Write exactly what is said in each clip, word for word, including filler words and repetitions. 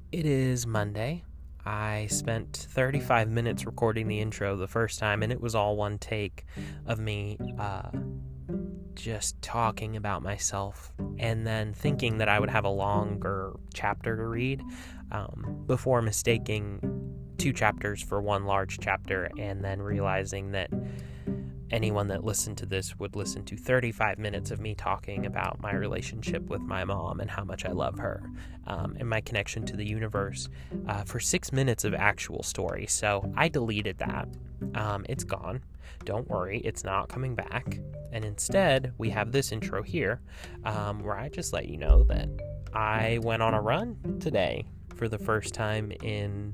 It is Monday. I spent thirty-five minutes recording the intro the first time, and it was all one take of me uh, just talking about myself and then thinking that I would have a longer chapter to read um, before mistaking two chapters for one large chapter and then realizing that anyone that listened to this would listen to thirty-five minutes of me talking about my relationship with my mom and how much I love her um, and my connection to the universe uh, for six minutes of actual story. So I deleted that. Um, it's gone. Don't worry, it's not coming back. And instead, we have this intro here um, where I just let you know that I went on a run today for the first time in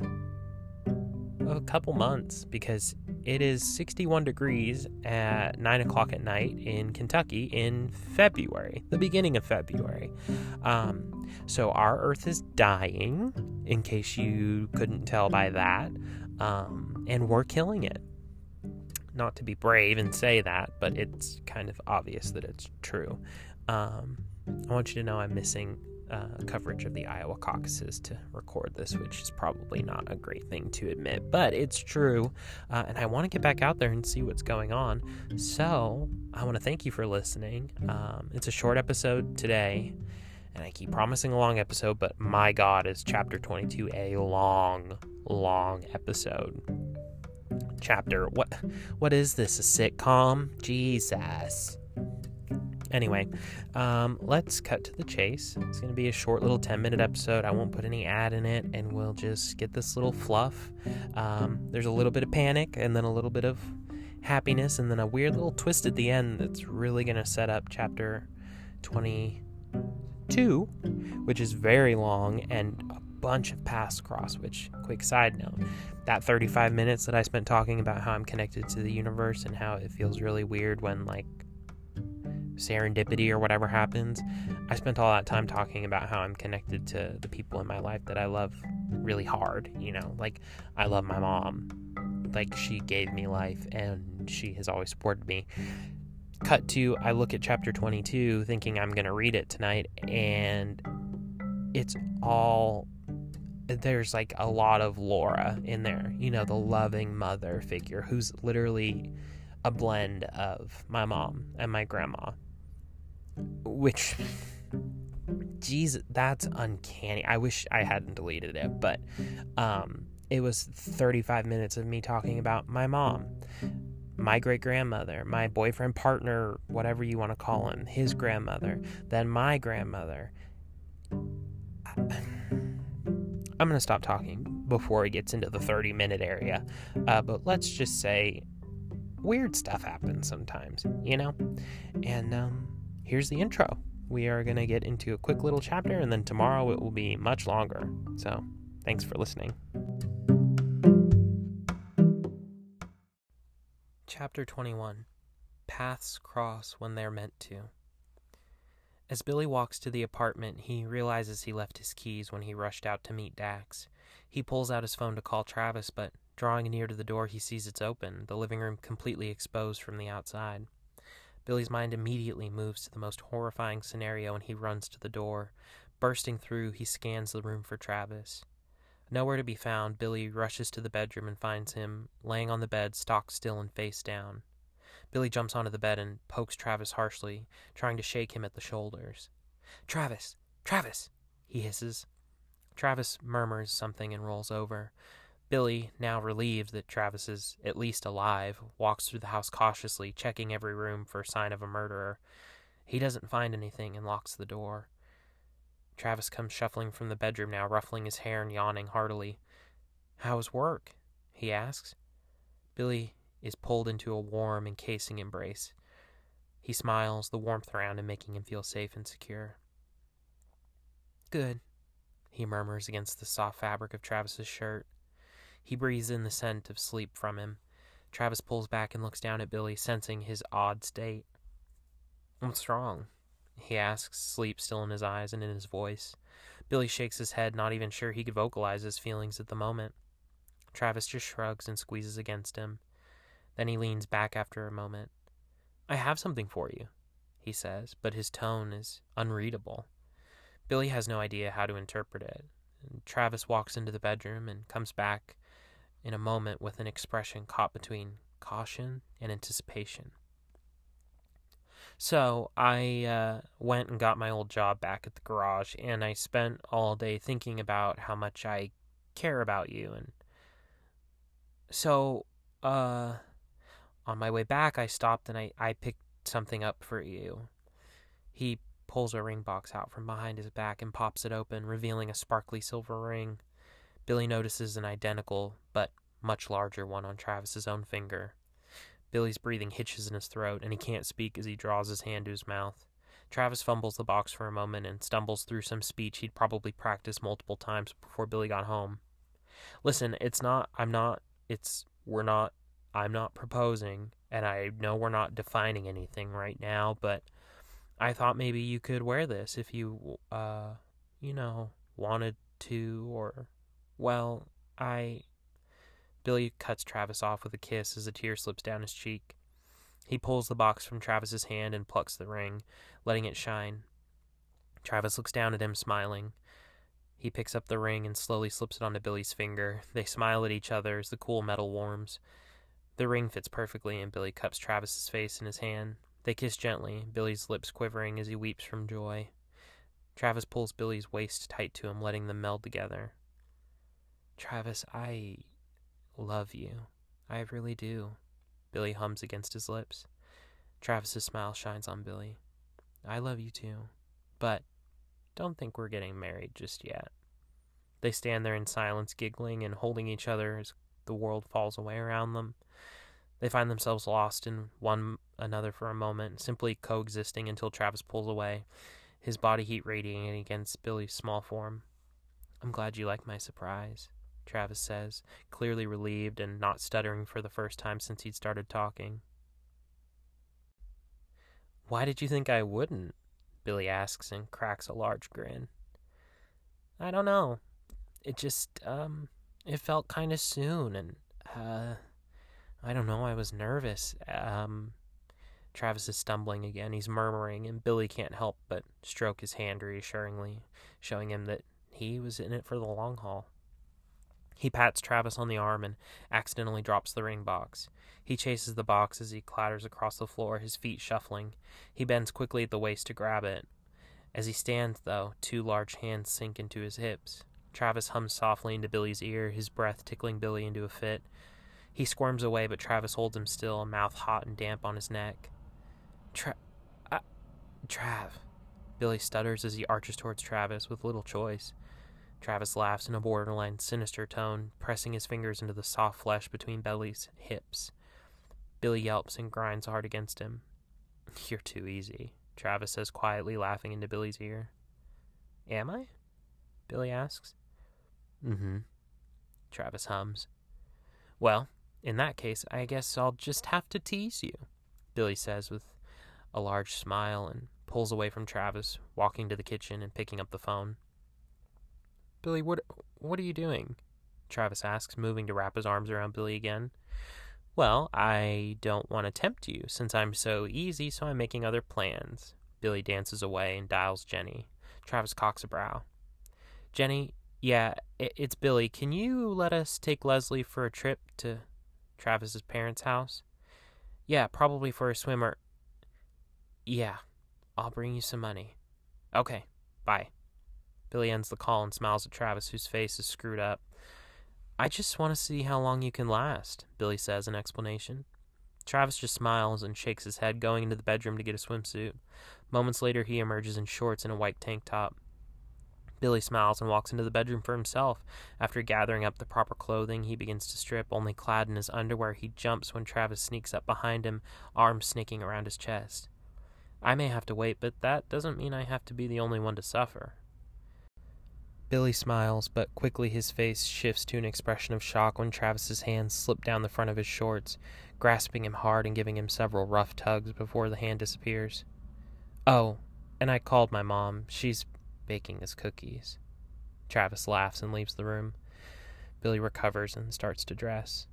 a couple months because it is sixty-one degrees at nine o'clock at night in Kentucky in February, the beginning of February. Um, so our Earth is dying, in case you couldn't tell by that, um, and we're killing it. Not to be brave and say that, but it's kind of obvious that it's true. Um, I want you to know I'm missing Uh, coverage of the Iowa caucuses to record this, which is probably not a great thing to admit, but it's true, uh, and I want to get back out there and see what's going on. So I want to thank you for listening. Um, it's a short episode today, and I keep promising a long episode, but my God, is chapter twenty-two a long, long episode. Chapter, what? What is this, a sitcom? Jesus. Anyway, um, let's cut to the chase. It's going to be a short little ten-minute episode. I won't put any ad in it, and we'll just get this little fluff. Um, there's a little bit of panic, and then a little bit of happiness, and then a weird little twist at the end that's really going to set up chapter twenty-two, which is very long, and a bunch of paths cross, which, quick side note, that thirty-five minutes that I spent talking about how I'm connected to the universe and how it feels really weird when, like, serendipity or whatever happens, I spent all that time talking about how I'm connected to the people in my life that I love really hard, you know, like I love my mom, like she gave me life and she has always supported me. Cut to, I look at chapter twenty-two thinking I'm gonna read it tonight, and it's all, there's like a lot of Laura in there, you know, the loving mother figure who's literally a blend of my mom and my grandma, which, geez, that's uncanny. I wish I hadn't deleted it, but um, it was thirty-five minutes of me talking about my mom, my great-grandmother, my boyfriend, partner, whatever you want to call him, his grandmother, then my grandmother. I'm going to stop talking before it gets into the thirty-minute area, uh, but let's just say weird stuff happens sometimes, you know? And um, here's the intro. We are going to get into a quick little chapter, and then tomorrow it will be much longer. So, thanks for listening. Chapter twenty-one. Paths Cross When They're Meant to. As Billy walks to the apartment, he realizes he left his keys when he rushed out to meet Dax. He pulls out his phone to call Travis, but drawing near to the door, he sees it's open, the living room completely exposed from the outside. Billy's mind immediately moves to the most horrifying scenario, and he runs to the door. Bursting through, he scans the room for Travis. Nowhere to be found, Billy rushes to the bedroom and finds him laying on the bed, stock still and face down. Billy jumps onto the bed and pokes Travis harshly, trying to shake him at the shoulders. "Travis! Travis!" he hisses. Travis murmurs something and rolls over. Billy, now relieved that Travis is at least alive, walks through the house cautiously, checking every room for a sign of a murderer. He doesn't find anything and locks the door. Travis comes shuffling from the bedroom now, ruffling his hair and yawning heartily. "How's work?" he asks. Billy is pulled into a warm, encasing embrace. He smiles, the warmth around him making him feel safe and secure. "Good," he murmurs against the soft fabric of Travis's shirt. He breathes in the scent of sleep from him. Travis pulls back and looks down at Billy, sensing his odd state. "What's wrong?" he asks, sleep still in his eyes and in his voice. Billy shakes his head, not even sure he could vocalize his feelings at the moment. Travis just shrugs and squeezes against him. Then he leans back after a moment. "I have something for you," he says, but his tone is unreadable. Billy has no idea how to interpret it. Travis walks into the bedroom and comes back in a moment with an expression caught between caution and anticipation. So I uh, went and got my old job back at the garage, and I spent all day thinking about how much I care about you. And so uh, on my way back, I stopped and I, I picked something up for you. He pulls a ring box out from behind his back and pops it open, revealing a sparkly silver ring. Billy notices an identical but much larger one on Travis's own finger. Billy's breathing hitches in his throat, and he can't speak as he draws his hand to his mouth. Travis fumbles the box for a moment and stumbles through some speech he'd probably practiced multiple times before Billy got home. Listen, it's not, I'm not, it's, we're not, I'm not proposing, and I know we're not defining anything right now, but I thought maybe you could wear this if you, uh, you know, wanted to, or, well, I... Billy cuts Travis off with a kiss as a tear slips down his cheek. He pulls the box from Travis's hand and plucks the ring, letting it shine. Travis looks down at him, smiling. He picks up the ring and slowly slips it onto Billy's finger. They smile at each other as the cool metal warms. The ring fits perfectly, and Billy cups Travis's face in his hand. They kiss gently, Billy's lips quivering as he weeps from joy. Travis pulls Billy's waist tight to him, letting them meld together. Travis, I... love you. I really do. Billy hums against his lips. Travis's smile shines on Billy. I love you too. But don't think we're getting married just yet. They stand there in silence, giggling and holding each other as the world falls away around them. They find themselves lost in one another for a moment, simply coexisting until Travis pulls away, his body heat radiating against Billy's small form. I'm glad you like my surprise, Travis says, clearly relieved and not stuttering for the first time since he'd started talking. Why did you think I wouldn't? Billy asks and cracks a large grin. I don't know. It just, um, it felt kind of soon, and, uh, I don't know, I was nervous. Um, Travis is stumbling again. He's murmuring, and Billy can't help but stroke his hand reassuringly, showing him that he was in it for the long haul. He pats Travis on the arm and accidentally drops the ring box. He chases the box as he clatters across the floor, his feet shuffling. He bends quickly at the waist to grab it. As he stands, though, two large hands sink into his hips. Travis hums softly into Billy's ear, his breath tickling Billy into a fit. He squirms away, but Travis holds him still, mouth hot and damp on his neck. Tra- uh, Trav. Billy stutters as he arches towards Travis with little choice. Travis laughs in a borderline sinister tone, pressing his fingers into the soft flesh between Billy's hips. Billy yelps and grinds hard against him. You're too easy, Travis says quietly, laughing into Billy's ear. Am I? Billy asks. Mm-hmm. Travis hums. Well, in that case, I guess I'll just have to tease you, Billy says with a large smile and pulls away from Travis, walking to the kitchen and picking up the phone. Billy, what what are you doing? Travis asks, moving to wrap his arms around Billy again. Well, I don't want to tempt you, since I'm so easy, so I'm making other plans. Billy dances away and dials Jenny. Travis cocks a brow. Jenny, yeah, it's Billy. Can you let us take Leslie for a trip to Travis's parents' house? Yeah, probably for a swim or... Yeah, I'll bring you some money. Okay, bye. Billy ends the call and smiles at Travis, whose face is screwed up. I just want to see how long you can last, Billy says in explanation. Travis just smiles and shakes his head, going into the bedroom to get a swimsuit. Moments later, he emerges in shorts and a white tank top. Billy smiles and walks into the bedroom for himself. After gathering up the proper clothing, he begins to strip. Only clad in his underwear, he jumps when Travis sneaks up behind him, arms snaking around his chest. I may have to wait, but that doesn't mean I have to be the only one to suffer. Billy smiles, but quickly his face shifts to an expression of shock when Travis's hands slip down the front of his shorts, grasping him hard and giving him several rough tugs before the hand disappears. Oh, and I called my mom. She's baking us cookies. Travis laughs and leaves the room. Billy recovers and starts to dress.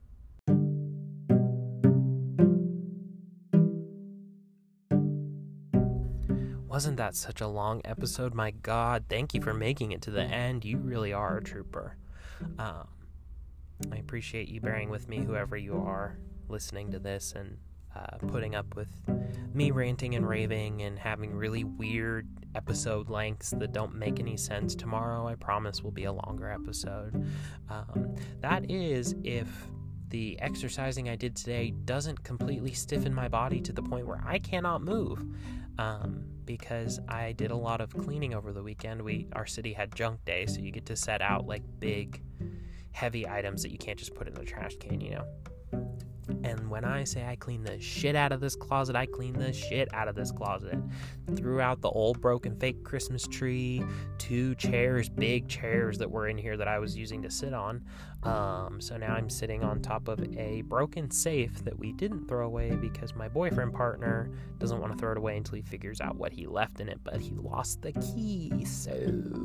wasn't that such a long episode? My God, thank you for making it to the end. You really are a trooper. Um, I appreciate you bearing with me, whoever you are listening to this, and uh, putting up with me ranting and raving and having really weird episode lengths that don't make any sense. Tomorrow, I promise, will be a longer episode. Um, that is if the exercising I did today doesn't completely stiffen my body to the point where I cannot move. Um, because I did a lot of cleaning over the weekend. We, our city had junk day, so you get to set out like big, heavy items that you can't just put in a trash can, you know? And when I say I cleaned the shit out of this closet, I cleaned the shit out of this closet. Threw out the old broken fake Christmas tree, two chairs, big chairs that were in here that I was using to sit on. Um, so now I'm sitting on top of a broken safe that we didn't throw away because my boyfriend partner doesn't want to throw it away until he figures out what he left in it, but he lost the key. So,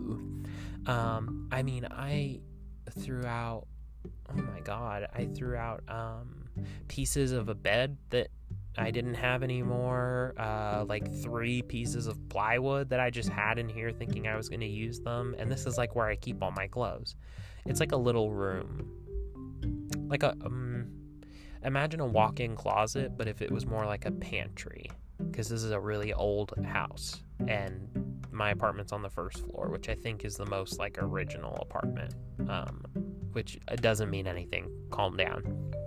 um, I mean, I threw out, oh my God, I threw out, um, pieces of a bed that I didn't have anymore, uh, like three pieces of plywood that I just had in here thinking I was going to use them, and this is like where I keep all my clothes. It's like a little room, like a, um, imagine a walk-in closet, but if it was more like a pantry, because this is a really old house, and my apartment's on the first floor, which I think is the most like original apartment, um, which doesn't mean anything, calm down.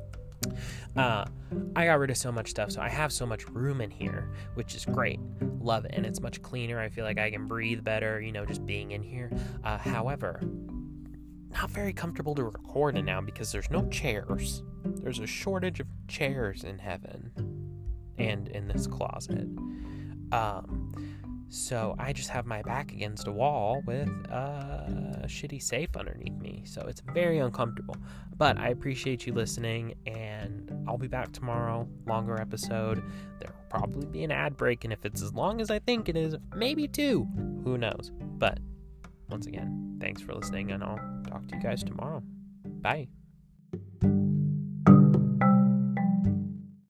Uh, I got rid of so much stuff, so I have so much room in here, which is great. Love it, and it's much cleaner. I feel like I can breathe better, you know, just being in here. Uh, however, not very comfortable to record in now because there's no chairs. There's a shortage of chairs in heaven and in this closet. Um, so I just have my back against a wall with a shitty safe underneath me. So it's very uncomfortable. But I appreciate you listening, and I'll be back tomorrow. Longer episode. There will probably be an ad break, and if it's as long as I think it is, maybe two. Who knows? But once again, thanks for listening, and I'll talk to you guys tomorrow. Bye.